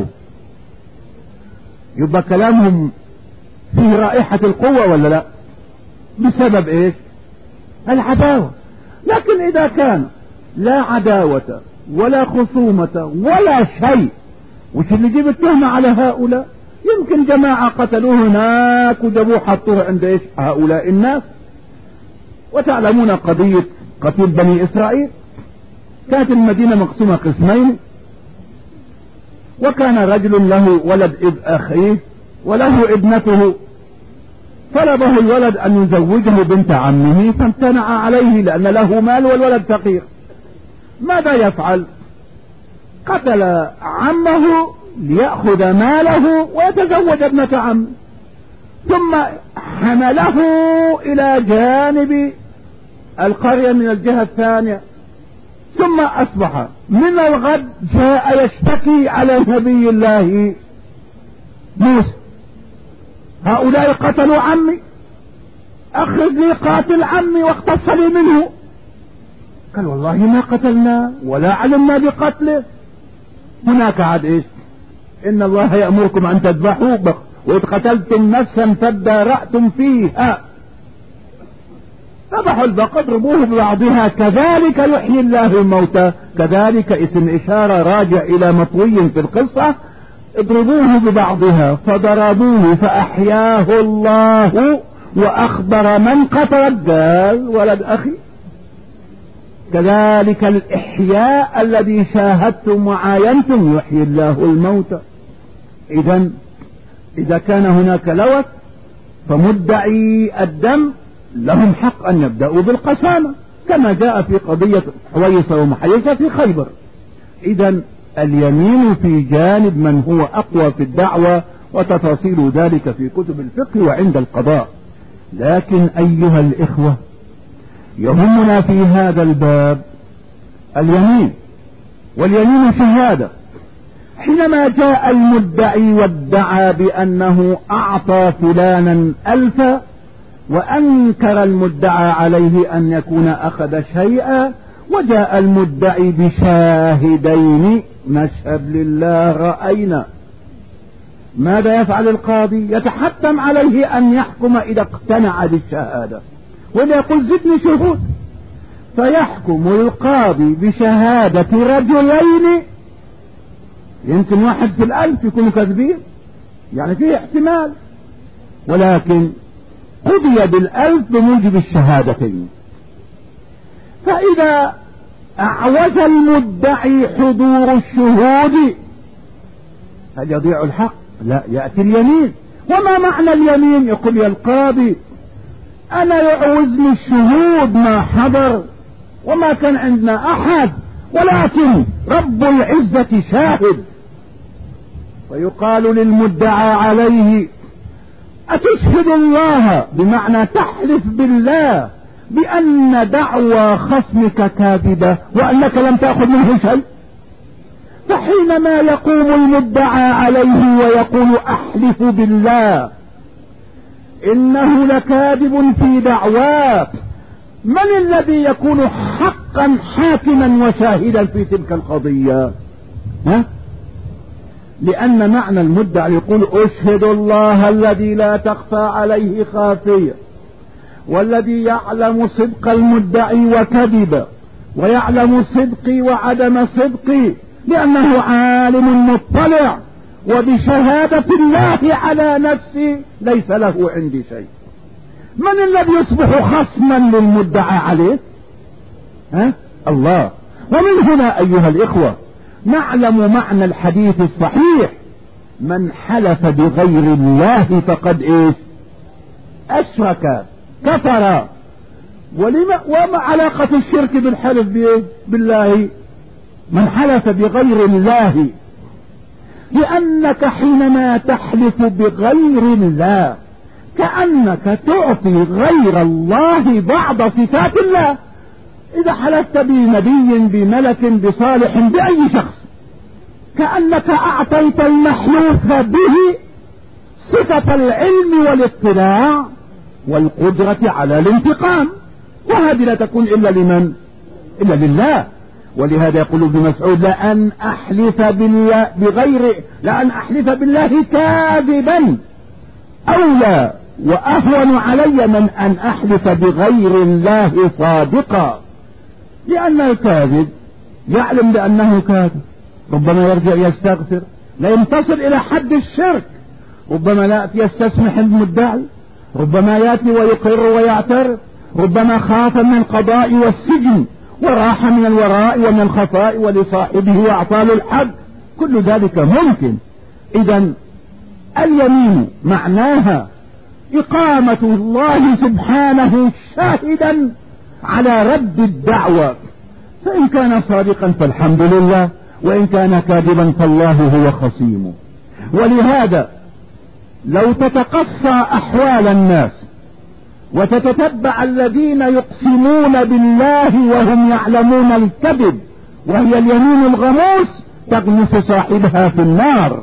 يبقى كلامهم فيه رائحة القوة ولا لا؟ بسبب ايش؟ العداوة. لكن إذا كان لا عداوة ولا خصومة ولا شيء، وش اللي يجيب التهمة على هؤلاء؟ يمكن جماعة قتلوه هناك وجابوه حطوه عند ايش؟ هؤلاء الناس. وتعلمون قضية قتيل بني إسرائيل، كانت المدينة مقسومة قسمين، وكان رجل له ولد ابن أخيه وله ابنته، طلبه الولد أن يزوجه بنت عمه فامتنع عليه لأن له مال والولد فقير. ماذا يفعل؟ قتل عمه ليأخذ ماله ويتزوج ابنة عمه، ثم حمله إلى جانب القرية من الجهة الثانية، ثم أصبح من الغد جاء يشتكي على نبي الله موسى: هؤلاء قتلوا عمي، أخرج لي قاتل عمي واقتص لي منه. قال والله ما قتلنا ولا علمنا بقتله. هناك عاد ايش؟ ان الله يأمركم ان تذبحوا وإذ قتلتم نفسا فادارأتم فيها ذبحوا البقر اضربوه ببعضها كذلك يحيي الله الموتى. كذلك اسم إشارة راجع إلى مطوي في القصة. اضربوه ببعضها فضربوه فأحياه الله وأخبر من قتل قال ولد أخي. كذلك الإحياء الذي شاهدتم وعاينتم يحيي الله الموتى. إذن إذا كان هناك لوث فمدعي الدم لهم حق أن يبدأوا بالقسامة كما جاء في قضية حويصة ومحيصة في خيبر. إذن اليمين في جانب من هو أقوى في الدعوة وتفاصيل ذلك في كتب الفقه وعند القضاء. لكن أيها الإخوة يهمنا في هذا الباب اليمين، واليمين شهادة. حينما جاء المدعي وادعى بأنه أعطى فلانا ألفا وأنكر المدعى عليه أن يكون أخذ شيئا، وجاء المدعي بشاهدين نشهد لله رأينا، ماذا يفعل القاضي؟ يتحتم عليه أن يحكم إذا اقتنع بالشهادة، ولا يقول زدني شهود. فيحكم القاضي بشهادة رجلين، يمكن واحد في الألف يكونوا كاذبين، يعني فيه احتمال، ولكن قضي بالألف بموجب الشهادتين. فإذا أعوز المدعي حضور الشهود هل يضيع الحق؟ لا، يأتي اليمين. وما معنى اليمين؟ يقول يا القاضي أنا يعوزني الشهود ما حضر وما كان عندنا أحد، ولكن رب العزة شاهد. فيقال للمدعى عليه أتشهد الله، بمعنى تحلف بالله بأن دعوى خصمك كاذبة وأنك لم تأخذ منه شيء. فحينما يقوم المدعى عليه ويقول أحلف بالله إنه لكاذب في دعواك، من الذي يكون حقا حاكما وشاهدا في تلك القضية؟ ها؟ لأن معنى المدعى يقول أشهد الله الذي لا تخفى عليه خافية، والذي يعلم صدق المدعي وكذبه، ويعلم صدقي وعدم صدقي، لأنه عالم مطلع، وبشهادة الله على نفسي ليس له عندي شيء. من الذي يصبح خصما للمدعى عليه؟ ها؟ الله. ومن هنا أيها الإخوة نعلم معنى الحديث الصحيح: من حلف بغير الله فقد إيش؟ أشرك، كفر. ولما وما علاقة الشرك بالحلف بالله؟ من حلف بغير الله، لأنك حينما تحلف بغير الله كأنك تعطي غير الله بعض صفات الله. إذا حلفت بنبي، بملك، بصالح، بأي شخص، كأنك أعطيت المحلوف به صفة العلم والاطلاع والقدرة على الانتقام، وهذه لا تكون إلا لمن؟ إلا لله. ولهذا يقول ابن مسعود: لأن أحلف بالله بغير لأن أحلف بالله كاذبا أولى وأهون علي من أن أحلف بغير الله صادقا، لأن الكاذب يعلم بأنه كاذب، ربما يرجع يستغفر، لا ينتصر إلى حد الشرك، ربما لا يستسمح المدعي، ربما يأتي ويقر ويعترف، ربما خاف من القضاء والسجن وراح من الوراء ومن الخفاء ولصاحبه وأعطاه الحد، كل ذلك ممكن. إذن اليمين معناها إقامة الله سبحانه شاهدا على رد الدعوة، فإن كان صادقا فالحمد لله، وإن كان كاذبا فالله هو خصيمه. ولهذا لو تتقصى أحوال الناس وتتتبع الذين يقسمون بالله وهم يعلمون الكذب وهي اليمين الغموس، تغمس صاحبها في النار.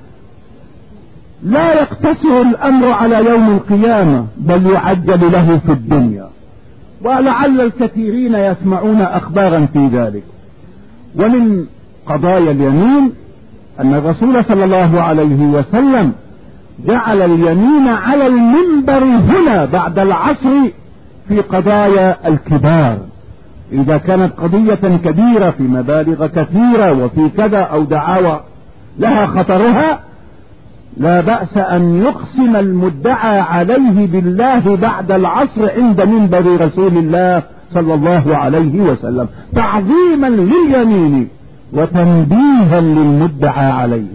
لا يقتصر الأمر على يوم القيامة، بل يعجل له في الدنيا. ولعل الكثيرين يسمعون أخبارا في ذلك. ومن قضايا اليمين أن الرسول صلى الله عليه وسلم جعل اليمين على المنبر هنا بعد العصر في قضايا الكبار، إذا كانت قضية كبيرة في مبالغ كثيرة وفي كذا أو دعاوى لها خطرها، لا بأس أن يقسم المدعى عليه بالله بعد العصر عند منبر رسول الله صلى الله عليه وسلم، تعظيما لليمين وتنبيها للمدعى عليه.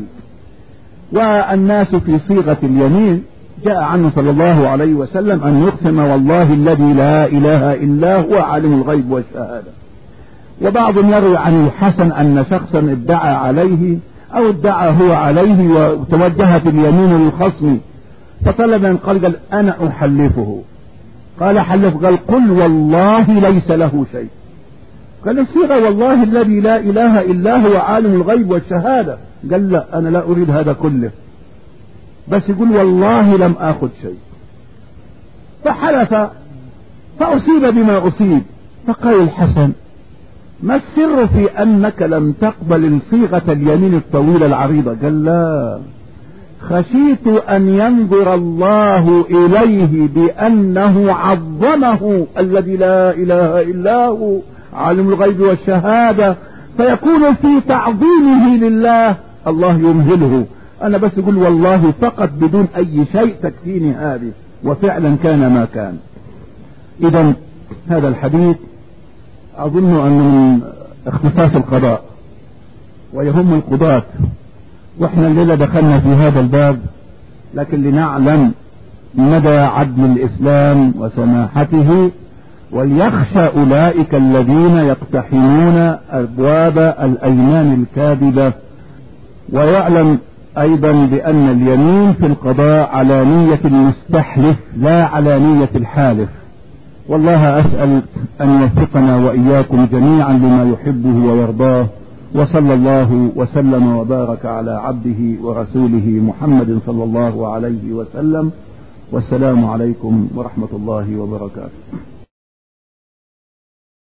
والناس في صيغة اليمين جاء عنه صلى الله عليه وسلم أن يقسم والله الذي لا إله إلا هو عالم الغيب والشهادة. وبعض يروي عن الحسن أن شخصا ادعى عليه أو ادعى هو عليه وتوجهت اليمين للخصم، فطلب من قال, قال أنا أحلفه. قال حلف، قال قل والله ليس له شيء. قال الصيغة والله الذي لا إله إلا هو عالم الغيب والشهادة. قال لا، أنا لا أريد هذا كله، بس يقول والله لم آخذ شيء. فحلف فأصيب بما أصيب. فقال الحسن ما السر في أنك لم تقبل صيغة اليمين الطويلة العريضة؟ قال لا، خشيت أن ينظر الله إليه بأنه عظمه الذي لا إله إلا هو عالم الغيب والشهادة، فيكون في تعظيمه لله الله يمهله. أنا بس أقول والله فقط بدون أي شيء تكفيني هذه، وفعلا كان ما كان. إذا هذا الحديث أظن أنه من اختصاص القضاء ويهم القضاة، وإحنا الليلة دخلنا في هذا الباب لكن لنعلم مدى عدل الإسلام وسماحته، وليخشى أولئك الذين يقتحمون أبواب الأيمان الكاذبة، ويعلم أيضا بأن اليمين في القضاء على نية المستحلف لا على نية الحالف. والله أسأل أن يوفقنا وإياكم جميعا لما يحبه ويرضاه، وصلى الله وسلم وبارك على عبده ورسوله محمد صلى الله عليه وسلم، والسلام عليكم ورحمة الله وبركاته.